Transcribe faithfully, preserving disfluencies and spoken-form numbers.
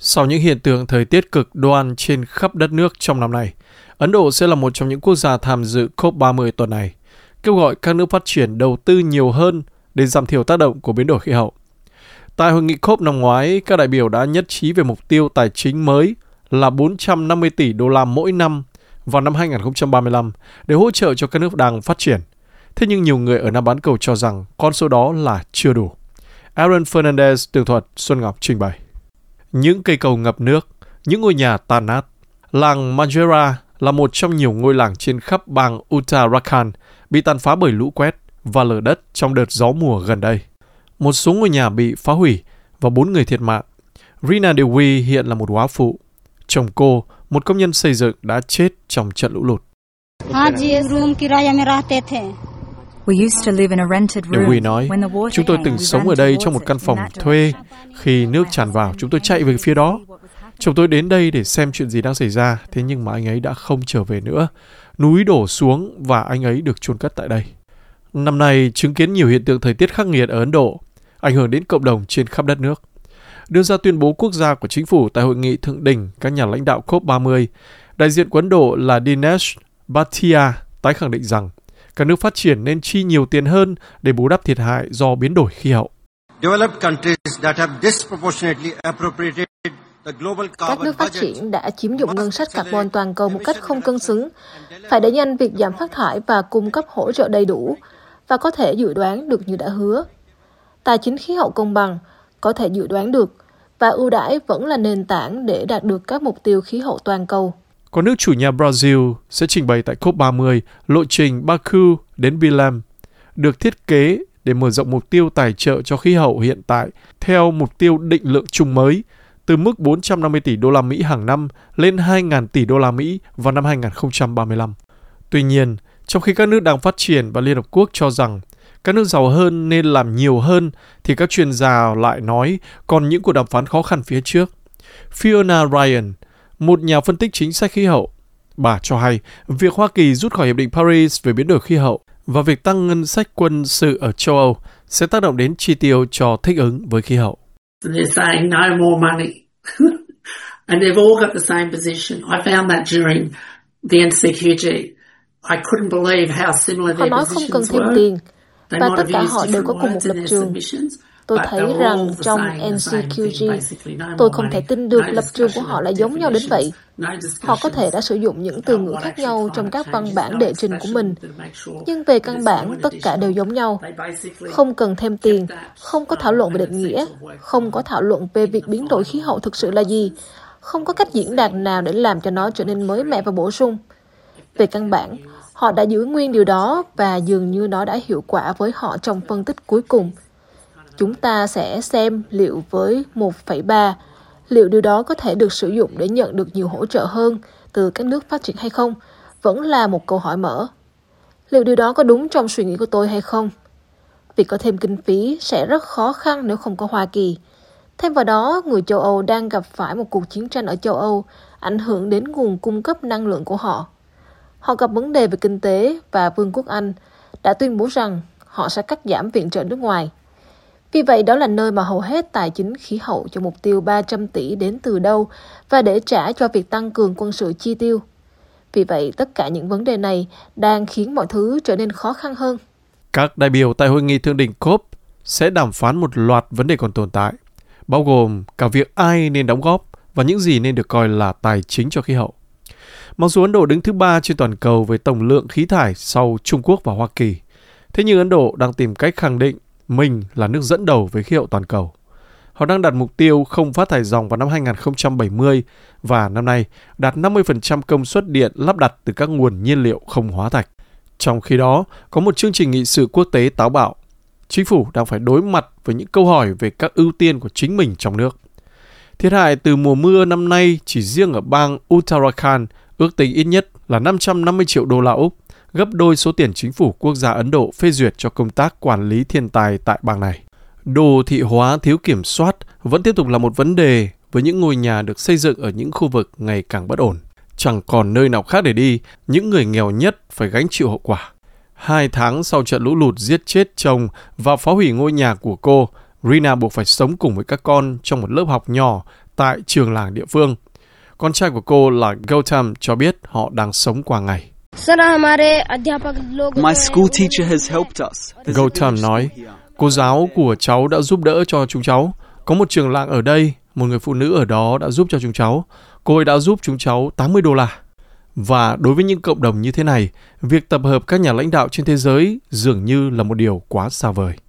Sau những hiện tượng thời tiết cực đoan trên khắp đất nước trong năm nay, Ấn Độ sẽ là một trong những quốc gia tham dự cốp ba mươi tuần này, kêu gọi các nước phát triển đầu tư nhiều hơn để giảm thiểu tác động của biến đổi khí hậu. Tại hội nghị cốp năm ngoái, các đại biểu đã nhất trí về mục tiêu tài chính mới là bốn trăm năm mươi tỷ đô la mỗi năm vào năm hai không ba lăm để hỗ trợ cho các nước đang phát triển. Thế nhưng nhiều người ở Nam bán cầu cho rằng con số đó là chưa đủ. Aaron Fernandez tường thuật, Xuân Ngọc trình bày. Những cây cầu ngập nước, những ngôi nhà tan nát. Làng Majera là một trong nhiều ngôi làng trên khắp bang Uttarakhand bị tàn phá bởi lũ quét và lở đất trong đợt gió mùa gần đây. Một số ngôi nhà bị phá hủy và bốn người thiệt mạng. Rina Devi hiện là một góa phụ. Chồng cô, một công nhân xây dựng, đã chết trong trận lũ lụt. Devi nói, chúng tôi từng sống ở đây trong một căn phòng thuê. Khi nước tràn vào, chúng tôi chạy về phía đó. Chồng tôi đến đây để xem chuyện gì đang xảy ra, thế nhưng mà anh ấy đã không trở về nữa. Núi đổ xuống và anh ấy được chôn cất tại đây. Năm nay, chứng kiến nhiều hiện tượng thời tiết khắc nghiệt ở Ấn Độ, ảnh hưởng đến cộng đồng trên khắp đất nước. Đưa ra tuyên bố quốc gia của chính phủ tại hội nghị thượng đỉnh các nhà lãnh đạo cốp ba mươi, đại diện của Ấn Độ là Dinesh Bhatia tái khẳng định rằng các nước phát triển nên chi nhiều tiền hơn để bù đắp thiệt hại do biến đổi khí hậu. Các nước phát triển đã chiếm dụng ngân sách carbon toàn cầu một cách không cân xứng, phải đẩy nhanh việc giảm phát thải và cung cấp hỗ trợ đầy đủ, và có thể dự đoán được như đã hứa. Tài chính khí hậu công bằng, có thể dự đoán được, và ưu đãi vẫn là nền tảng để đạt được các mục tiêu khí hậu toàn cầu. Còn nước chủ nhà Brazil sẽ trình bày tại cốp ba mươi lộ trình Baku đến Belém, được thiết kế để mở rộng mục tiêu tài trợ cho khí hậu hiện tại theo mục tiêu định lượng chung mới, từ mức bốn trăm năm mươi tỷ đô la Mỹ hàng năm lên hai nghìn tỷ đô la Mỹ vào năm hai không ba lăm. Tuy nhiên, trong khi các nước đang phát triển và Liên Hợp Quốc cho rằng các nước giàu hơn nên làm nhiều hơn, thì các chuyên gia lại nói còn những cuộc đàm phán khó khăn phía trước. Fiona Ryan, một nhà phân tích chính sách khí hậu, bà cho hay việc Hoa Kỳ rút khỏi Hiệp định Paris về biến đổi khí hậu và việc tăng ngân sách quân sự ở châu Âu sẽ tác động đến chi tiêu cho thích ứng với khí hậu. They're saying no more money. And they've all got the same position. I found that during the N C Q G. I couldn't believe how similar their positions were. Họ nói không cần thêm tiền, và tất cả họ đều có cùng một lập trường. Tôi thấy rằng trong N C Q G, tôi không thể tin được lập trường của họ lại giống nhau đến vậy. Họ có thể đã sử dụng những từ ngữ khác nhau trong các văn bản đệ trình của mình, nhưng về căn bản tất cả đều giống nhau. Không cần thêm tiền, không có thảo luận về định nghĩa, không có thảo luận về việc biến đổi khí hậu thực sự là gì, không có cách diễn đạt nào để làm cho nó trở nên mới mẻ và bổ sung. Về căn bản, họ đã giữ nguyên điều đó và dường như nó đã hiệu quả với họ trong phân tích cuối cùng. Chúng ta sẽ xem liệu với một phẩy ba, liệu điều đó có thể được sử dụng để nhận được nhiều hỗ trợ hơn từ các nước phát triển hay không, vẫn là một câu hỏi mở. Liệu điều đó có đúng trong suy nghĩ của tôi hay không? Việc có thêm kinh phí sẽ rất khó khăn nếu không có Hoa Kỳ. Thêm vào đó, người châu Âu đang gặp phải một cuộc chiến tranh ở châu Âu, ảnh hưởng đến nguồn cung cấp năng lượng của họ. Họ gặp vấn đề về kinh tế và Vương quốc Anh đã tuyên bố rằng họ sẽ cắt giảm viện trợ nước ngoài. Vì vậy, đó là nơi mà hầu hết tài chính khí hậu cho mục tiêu ba trăm tỷ đến từ đâu và để trả cho việc tăng cường quân sự chi tiêu. Vì vậy, tất cả những vấn đề này đang khiến mọi thứ trở nên khó khăn hơn. Các đại biểu tại hội nghị thượng đỉnh cốp sẽ đàm phán một loạt vấn đề còn tồn tại, bao gồm cả việc ai nên đóng góp và những gì nên được coi là tài chính cho khí hậu. Mặc dù Ấn Độ đứng thứ ba trên toàn cầu với tổng lượng khí thải sau Trung Quốc và Hoa Kỳ, thế nhưng Ấn Độ đang tìm cách khẳng định mình là nước dẫn đầu với khí hậu toàn cầu. Họ đang đặt mục tiêu không phát thải ròng vào năm hai không bảy mươi và năm nay đạt năm mươi phần trăm công suất điện lắp đặt từ các nguồn nhiên liệu không hóa thạch. Trong khi đó, có một chương trình nghị sự quốc tế táo bạo. Chính phủ đang phải đối mặt với những câu hỏi về các ưu tiên của chính mình trong nước. Thiệt hại từ mùa mưa năm nay chỉ riêng ở bang Uttarakhand ước tính ít nhất là năm trăm năm mươi triệu đô la Úc, gấp đôi số tiền chính phủ quốc gia Ấn Độ phê duyệt cho công tác quản lý thiên tai tại bang này. Đô thị hóa thiếu kiểm soát vẫn tiếp tục là một vấn đề với những ngôi nhà được xây dựng ở những khu vực ngày càng bất ổn. Chẳng còn nơi nào khác để đi, những người nghèo nhất phải gánh chịu hậu quả. Hai tháng sau trận lũ lụt giết chết chồng và phá hủy ngôi nhà của cô, Rina buộc phải sống cùng với các con trong một lớp học nhỏ tại trường làng địa phương. Con trai của cô là Gautam cho biết họ đang sống qua ngày. My school teacher has helped us. Gautam nói, cô giáo của cháu đã giúp đỡ cho chúng cháu. Có một trường làng ở đây, một người phụ nữ ở đó đã giúp cho chúng cháu. Cô ấy đã giúp chúng cháu tám mươi đô la. Và đối với những cộng đồng như thế này, việc tập hợp các nhà lãnh đạo trên thế giới dường như là một điều quá xa vời.